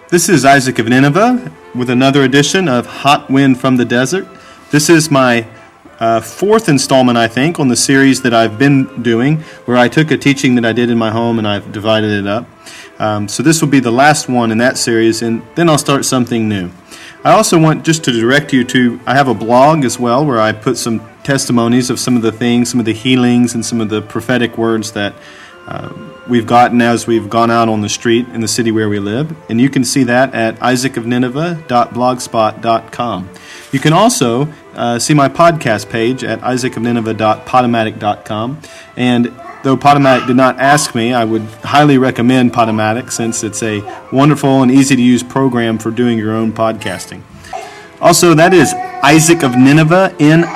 This is Isaac of Nineveh with another edition of Hot Wind from the Desert. This is my fourth installment, I think, on the series that I've been doing, where I took a teaching that I did in my home and I've divided it up. So this will be the last one in that series, and then I'll start something new. I also want just to direct you to, I have a blog as well, where I put some testimonies of some of the things, some of the healings, and some of the prophetic words that we've gotten as we've gone out on the street in the city where we live. And you can see that at isaacofnineveh.blogspot.com. You can also see my podcast page at isaacofnineveh.podomatic.com. And though Podomatic did not ask me, I would highly recommend Podomatic since it's a wonderful and easy-to-use program for doing your own podcasting. Also, that is Isaac of Nineveh,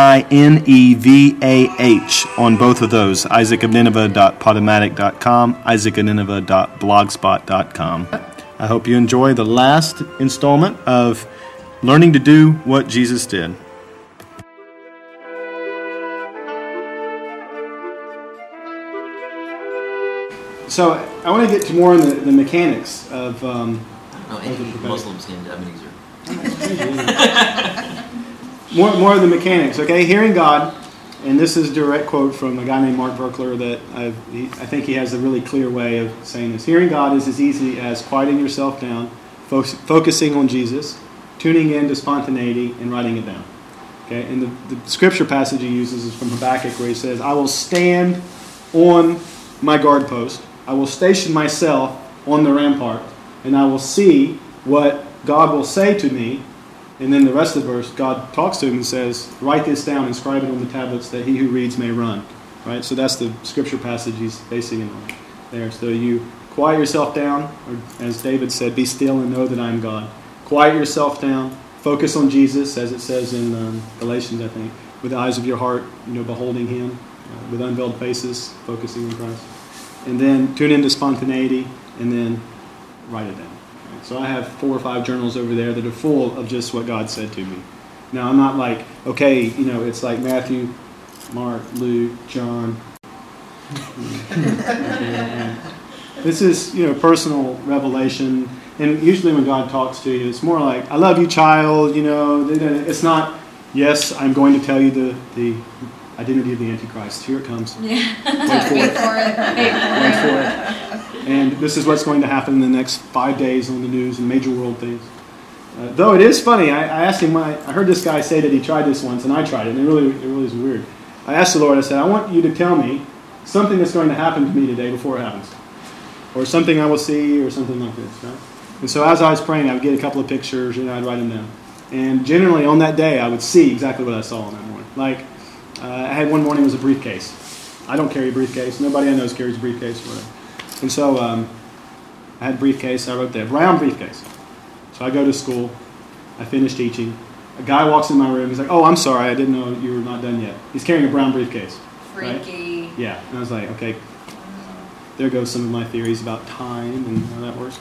Ninevah, on both of those, isaacofnineveh.podomatic.com, isaacofnineveh.blogspot.com. I hope you enjoy the last installment of Learning to Do What Jesus Did. So, I want to get to more in the mechanics of... Muslims named Ebenezer. More of the mechanics, okay? Hearing God, and this is a direct quote from a guy named Mark Verkler that I think he has a really clear way of saying this. Hearing God is as easy as quieting yourself down, focusing on Jesus, tuning in to spontaneity, and writing it down. Okay? And the scripture passage he uses is from Habakkuk, where he says, I will stand on my guard post, I will station myself on the rampart, and I will see what God will say to me. And then the rest of the verse, God talks to him and says, write this down, inscribe it on the tablets, that he who reads may run. Right? So that's the scripture passage he's basing it on there. So you quiet yourself down, or as David said, be still and know that I am God. Quiet yourself down, focus on Jesus, as it says in Galatians, I think, with the eyes of your heart, beholding him, with unveiled faces, focusing on Christ. And then tune into spontaneity, and then write it down. So I have 4 or 5 journals over there that are full of just what God said to me. Now, I'm not like, okay, it's like Matthew, Mark, Luke, John. This is, personal revelation. And usually when God talks to you, it's more like, I love you, child. It's not, yes, I'm going to tell you the identity of the Antichrist. Here it comes. Yeah. Wait for it. And this is what's going to happen in the next 5 days on the news and major world things. Though it is funny, I asked him, I heard this guy say that he tried this once, and I tried it, and it really is weird. I asked the Lord, I said, I want you to tell me something that's going to happen to me today before it happens. Or something I will see, or something like this. Right? And so as I was praying, I would get a couple of pictures, I'd write them down. And generally on that day, I would see exactly what I saw on that morning. Like, I had one morning, it was a briefcase. I don't carry a briefcase. Nobody I know carries a briefcase or whatever. And so I had a briefcase. I wrote there, brown briefcase. So I go to school. I finish teaching. A guy walks in my room. He's like, oh, I'm sorry. I didn't know you were not done yet. He's carrying a brown briefcase. Freaky. Right? Yeah. And I was like, okay, there goes some of my theories about time and how that works.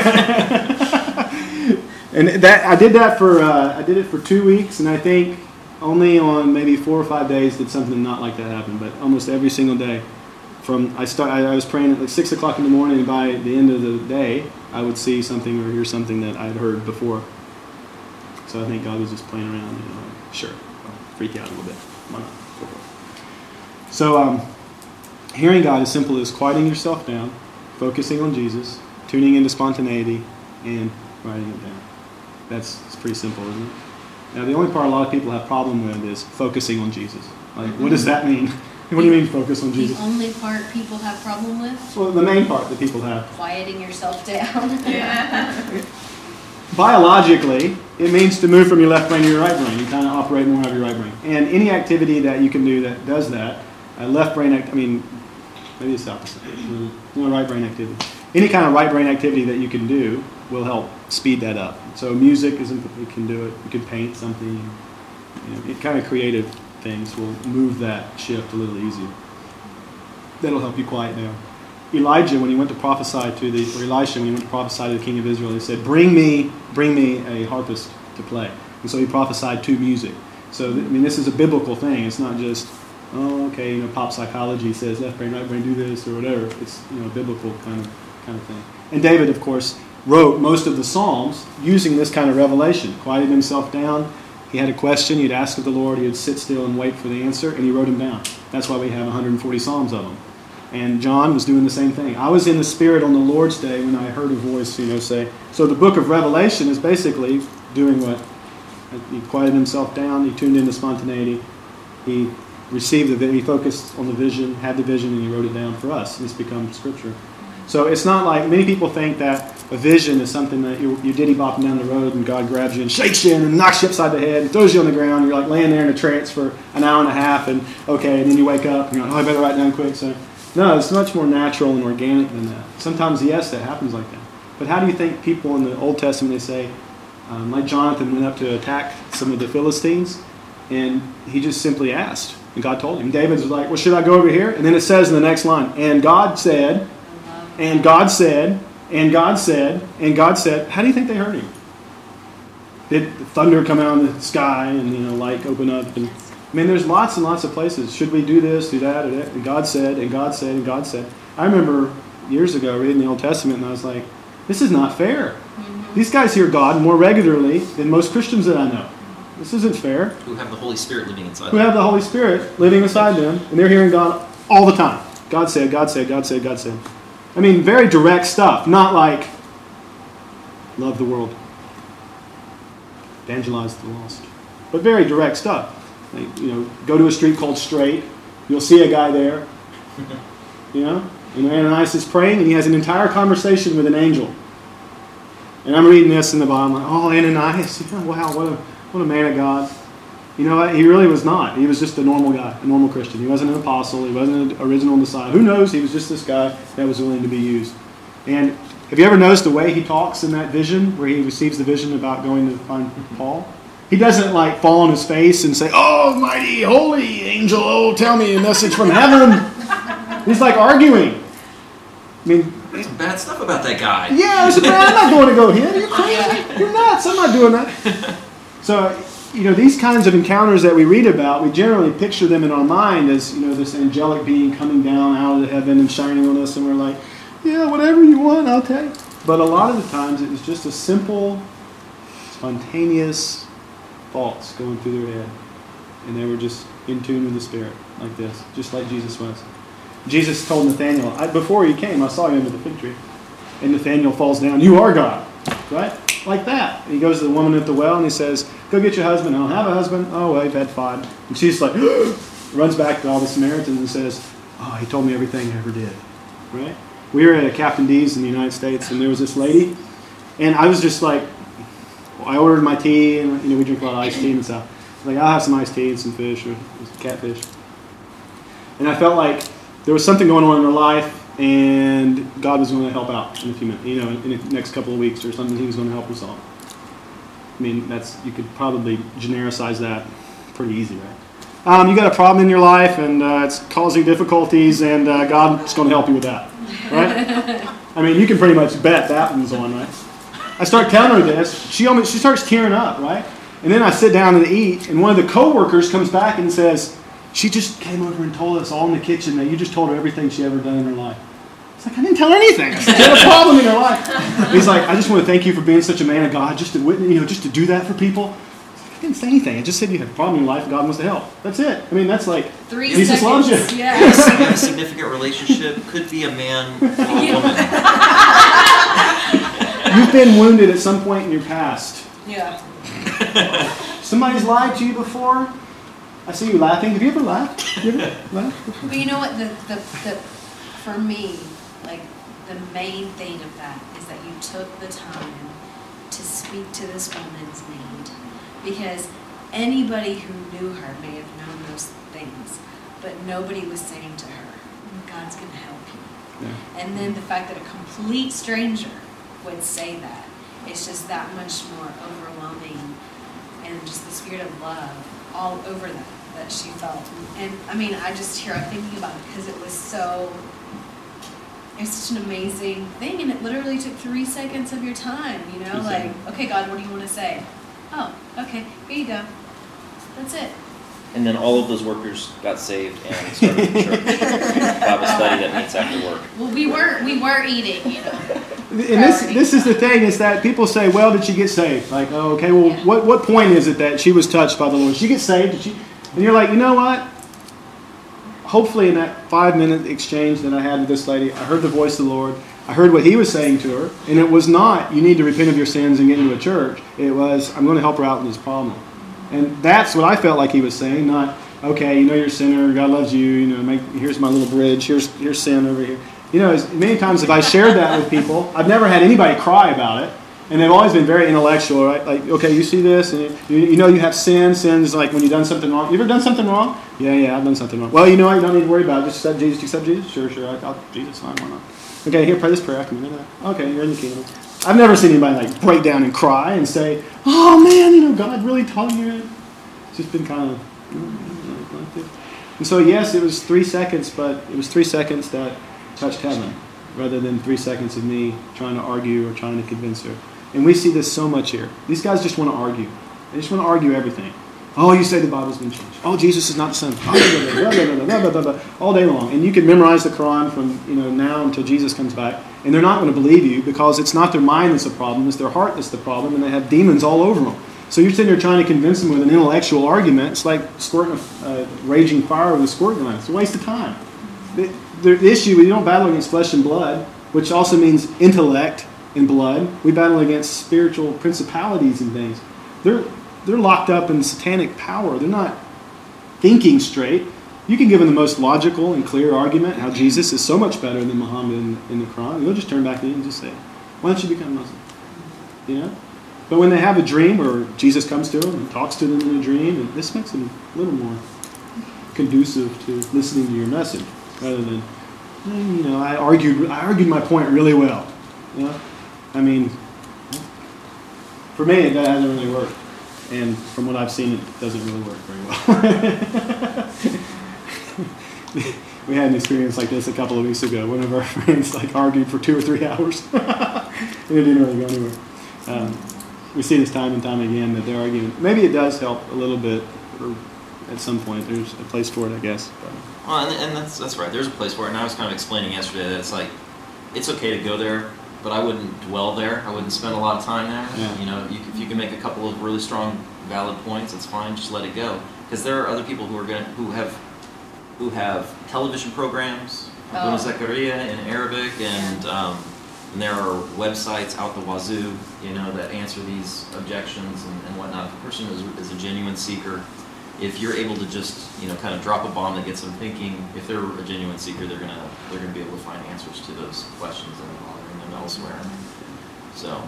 And I did it for 2 weeks, and I think only on maybe 4 or 5 days did something not like that happen, but almost every single day. I was praying at like 6 o'clock in the morning, and by the end of the day, I would see something or hear something that I'd heard before. So I think God was just playing around. Sure, I'll freak out a little bit. Why not? Go for it. So hearing God is simple as quieting yourself down, focusing on Jesus, tuning into spontaneity, and writing it down. It's pretty simple, isn't it? Now, the only part a lot of people have problem with is focusing on Jesus. Like, what does that mean? What do you mean focus on Jesus? The only part people have problem with? Well, the main part that people have. Quieting yourself down. Yeah. Biologically, it means to move from your left brain to your right brain. You kind of operate more out of your right brain. And any activity that you can do that does that, left brain, maybe it's the opposite. Right brain activity. Any kind of right brain activity that you can do will help speed that up. So music, you can do it. You can paint something. Kind of creative things will move that shift a little easier. That'll help you quiet down. Elisha, when he went to prophesy to the king of Israel, he said, bring me a harpist to play. And so he prophesied to music. So, this is a biblical thing. It's not just, pop psychology says left brain, right brain, do this or whatever. It's, biblical kind of thing. And David, of course, wrote most of the Psalms using this kind of revelation. Quieted himself down. He had a question. He'd ask of the Lord. He would sit still and wait for the answer, and he wrote them down. That's why we have 140 Psalms of them. And John was doing the same thing. I was in the Spirit on the Lord's day when I heard a voice, say. So the book of Revelation is basically doing what? He quieted himself down. He tuned into spontaneity. He received the vision. He focused on the vision, had the vision, and he wrote it down for us. It's become Scripture. So it's not like many people think that a vision is something that you diddy-bopping down the road and God grabs you and shakes you and knocks you upside the head and throws you on the ground. And you're like laying there in a trance for an hour and a half and then you wake up and you're like, I better write down quick. So no, it's much more natural and organic than that. Sometimes, yes, that happens like that. But how do you think people in the Old Testament, they say, like Jonathan went up to attack some of the Philistines and he just simply asked and God told him. David was like, well, should I go over here? And then it says in the next line, and God said, and God said, and God said, and God said. How do you think they heard him? Did the thunder come out in the sky and light open up? And there's lots and lots of places. Should we do this, do that, or that? And God said, and God said, and God said. I remember years ago reading the Old Testament, and I was like, this is not fair. Mm-hmm. These guys hear God more regularly than most Christians that I know. This isn't fair. Who have the Holy Spirit living inside them. Who have the Holy Spirit living inside them, and they're hearing God all the time. God said, God said, God said, God said. Very direct stuff. Not like, love the world, evangelize the lost. But very direct stuff. Like, go to a street called Straight. You'll see a guy there. And Ananias is praying, and he has an entire conversation with an angel. And I'm reading this in the Bible. I'm like, oh, Ananias. Wow, what a man of God. You know what? He really was not. He was just a normal guy, a normal Christian. He wasn't an apostle. He wasn't an original Messiah. Who knows? He was just this guy that was willing to be used. And have you ever noticed the way he talks in that vision, where he receives the vision about going to find Paul? He doesn't fall on his face and say, oh, mighty, holy angel, tell me a message from heaven. He's arguing. There's some bad stuff about that guy. Yeah, I'm not going to go here. Are you crazy? You're nuts. I'm not doing that. So, these kinds of encounters that we read about, we generally picture them in our mind as, this angelic being coming down out of heaven and shining on us, and we're like, yeah, whatever you want, I'll take. But a lot of the times it was just a simple, spontaneous thoughts going through their head. And they were just in tune with the Spirit, like this, just like Jesus was. Jesus told Nathanael, before he came, I saw you under the fig tree. And Nathanael falls down, you are God, right? Like that. And he goes to the woman at the well and he says, go get your husband. I don't have a husband. Oh, well, I've had 5. And she's like, runs back to all the Samaritans and says, oh, he told me everything I ever did. Right? We were at a Captain D's in the United States, and there was this lady, and I was just like, I ordered my tea, and we drink a lot of iced tea and stuff. I'll have some iced tea and some fish or some catfish. And I felt like there was something going on in her life, and God was going to help out in a few minutes, in the next couple of weeks or something. He was going to help her solve. You could probably genericize that pretty easy, right? You got a problem in your life, and it's causing difficulties, and God's going to help you with that, right? You can pretty much bet that one's on, right? I start telling her this. She starts tearing up, right? And then I sit down and eat, and one of the coworkers comes back and says, she just came over and told us all in the kitchen that you just told her everything she ever done in her life. It's like, I didn't tell her anything. I said, she had a problem in her life. He's like, I just want to thank you for being such a man of God, just to witness, just to do that for people. I didn't say anything. I just said you had a problem in your life and God wants to help. That's it. That's like, 3 Jesus seconds. loves you. Yeah. A significant relationship could be a man or a woman. You've been wounded at some point in your past. Yeah. Somebody's lied to you before. I see you laughing. Have you ever laughed? You ever laughed? But you know what? For me, the main thing of that is that you took the time to speak to this woman's need. Because anybody who knew her may have known those things, but nobody was saying to her, God's going to help you. Yeah. And then the fact that a complete stranger would say that, it's just that much more overwhelming, and just the spirit of love all over that she felt. And I just hear thinking about it because it was such an amazing thing, and it literally took 3 seconds of your time, okay, God, what do you want to say? Oh, okay, here you go. That's it. And then all of those workers got saved and started a church, Bible study that meets after work. Well, we were eating, you know. And this is the thing, is that people say, well, did she get saved? Like, oh, okay, well, Yeah. what point is it that she was touched by the Lord? Did she get saved? Did she? And you're like, you know what? Hopefully in that 5-minute exchange that I had with this lady, I heard the voice of the Lord. I heard what he was saying to her. And it was not, you need to repent of your sins and get into a church. It was, I'm going to help her out in this problem. And that's what I felt like he was saying, not, okay, you know you're a sinner, God loves you, you know, here's my little bridge, here's sin over here. You know, as many times have I shared that with people, I've never had anybody cry about it, and they've always been very intellectual, right? Like, okay, you see this, and you know you have sin. Sin is like when you've done something wrong. You ever done something wrong? Yeah, I've done something wrong. Well, you know what, you don't need to worry about it. Just accept Jesus. Accept Jesus? Sure, Jesus, fine, why not? Okay, here, pray this prayer after me. Okay, you're in the kingdom. I've never seen anybody like break down and cry and say, oh man, you know, God really taught me it. It's just been kind of like this. And so yes, it was 3 seconds, but it was 3 seconds that touched heaven rather than 3 seconds of me trying to argue or trying to convince her. And we see this so much here. These guys just want to argue. They just want to argue everything. Oh, you say the Bible's been changed. Oh, Jesus is not the Son. All day long. And you can memorize the Quran from now until Jesus comes back. And they're not going to believe you because it's not their mind that's the problem. It's their heart that's the problem. And they have demons all over them. So you're sitting there trying to convince them with an intellectual argument. It's like squirting a raging fire with a squirt gun. It's a waste of time. The issue, we don't battle against flesh and blood, which also means intellect and blood. We battle against spiritual principalities and things. They're locked up in satanic power. They're not thinking straight. You can give them the most logical and clear argument how Jesus is so much better than Muhammad in the Quran. They'll just turn back in and just say, why don't you become Muslim? You know? But when they have a dream or Jesus comes to them and talks to them in a dream, this makes them a little more conducive to listening to your message rather than, I argued my point really well. You know? I mean, for me, that hasn't really worked. And from what I've seen, it doesn't really work very well. We had an experience like this a couple of weeks ago. One of our friends argued for 2 or 3 hours. And it didn't really go anywhere. We see this time and time again that they're arguing. Maybe it does help a little bit, or at some point there's a place for it, I guess. But. Well, and that's right. There's a place for it. And I was kind of explaining yesterday that it's okay to go there, but I wouldn't dwell there. I wouldn't spend a lot of time there. Yeah. If you can make a couple of really strong, valid points, that's fine. Just let it go. Because there are other people who have television programs, Abuna Zakaria in Arabic, and there are websites out the wazoo, that answer these objections and whatnot. If a person is a genuine seeker, if you're able to just kind of drop a bomb that gets them thinking, if they're a genuine seeker, they're gonna be able to find answers to those questions and bothering them elsewhere. So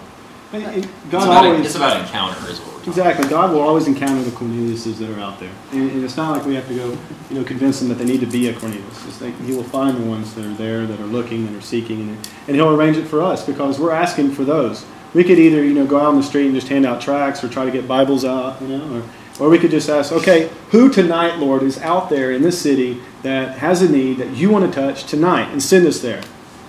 it's about encounter, is what we're talking Exactly. God will always encounter the Corneliuses that are out there, and it's not like we have to go convince them that they need to be a Cornelius. It's like He will find the ones that are there, that are looking, that are seeking, and He'll arrange it for us because we're asking for those. We could either go out on the street and just hand out tracts or try to get Bibles out, or we could just ask, okay, who tonight, Lord, is out there in this city that has a need that you want to touch tonight, and send us there.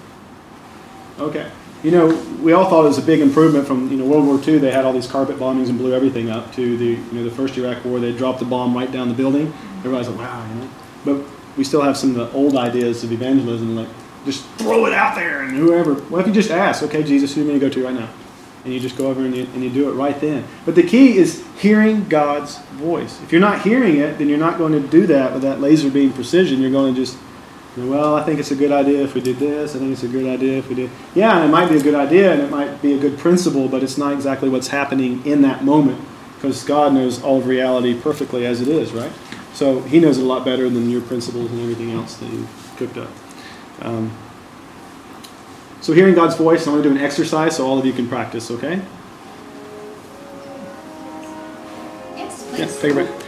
Okay. We all thought it was a big improvement from World War II. They had all these carpet bombings and blew everything up. To the first Iraq War, they dropped the bomb right down the building. Everybody's like, wow, But we still have some of the old ideas of evangelism, like just throw it out there and whoever. What if you just ask, okay, Jesus, who am I going to go to right now? And you just go over and you do it right then. But the key is hearing God's voice. If you're not hearing it, then you're not going to do that with that laser beam precision. You're going to just, well, I think it's a good idea if we did this. I think it's a good idea if we did. Yeah, and it might be a good idea and it might be a good principle, but it's not exactly what's happening in that moment because God knows all of reality perfectly as it is, right? So He knows it a lot better than your principles and everything else that you've cooked up. So hearing God's voice, I'm going to do an exercise so all of you can practice, okay? Yes, please. Yeah, take a break.